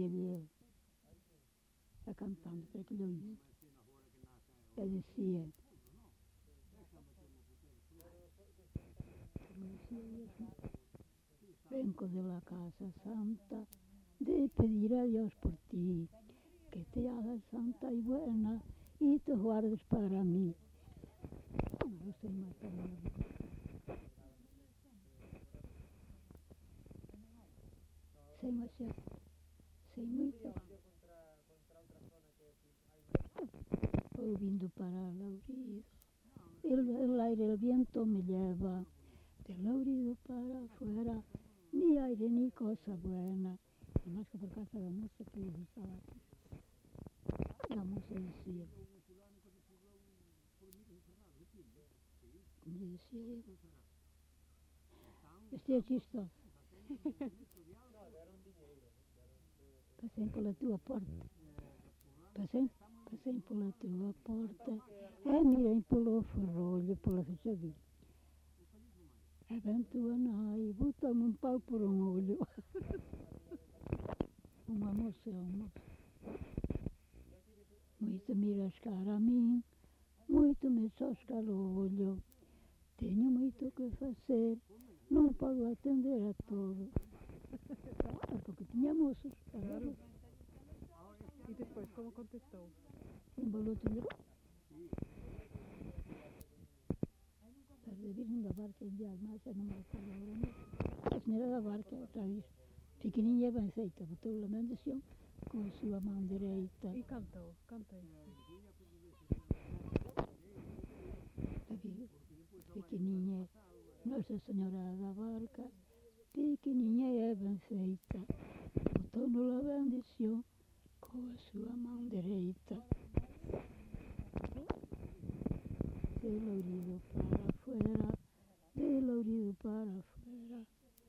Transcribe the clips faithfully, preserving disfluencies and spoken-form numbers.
él, está cantando, para que lo oíste. Le decía, como decía Dios, vengo de la casa santa de pedir a Dios por ti, que te hagas santa y buena y te guardes para mí. No sé más palabras. Sei más, sei muito. Ouvindo para Laurido, el, el aire, el viento me lleva de Laurido para afuera, ni aire ni cosa buena. Y más que por casa de la moza que les estaba aquí. La moza decía, como le decía yo, este es chistoso. Passem pela tua porta, passem, passem pela tua porta, e mirem pelo ferrolho, pela fechadura. É bem tua nai, botou-me um pau por um olho. Uma moça é uma. Muito me rascar a mim, muito me soscar o olho. Tenho muito o que fazer, não posso atender a todos. Ah, porque tinha moços. Claro. E depois, como contestou? Embalou tudo. Para vir da barca indiar mais, eu não me recordo agora mesmo. A senhora da barca, outra vez, pequenininha bem feita, botou a mendição com a sua mão direita. E cantou, cantei. Pequenininha, Nossa Senhora da barca, pequenininha é bem feita, botou-no a bendição com a sua mão direita. De Laurido para afuera, de Laurido para afuera.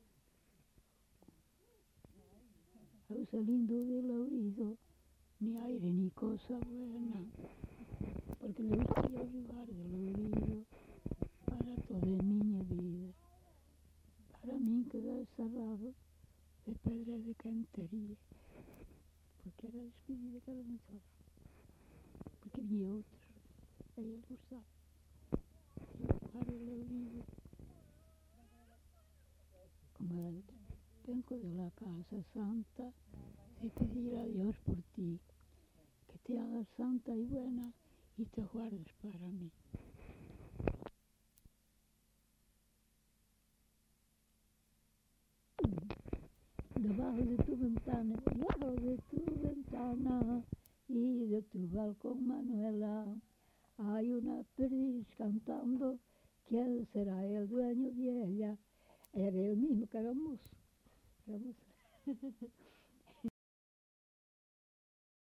Ausa lindo de Laurido, ni aire ni cosa buena, porque le gustaría arribar de Laurido para toda minha vida. Para mim quedar cerrado de pedra de cantaria, porque era despedida que ela não estava, porque havia outros, a ele gostava. Para Laurido, como era antes, vengo de la casa santa de pedir a Dios por ti, que te hagas santa y buena y te guardes para mí. Debajo de tu ventana, debajo de tu ventana y de tu balcón, Manuela, hay una perdiz cantando, ¿quién será el dueño de ella? Era el mismo que era mozo. Era mozo.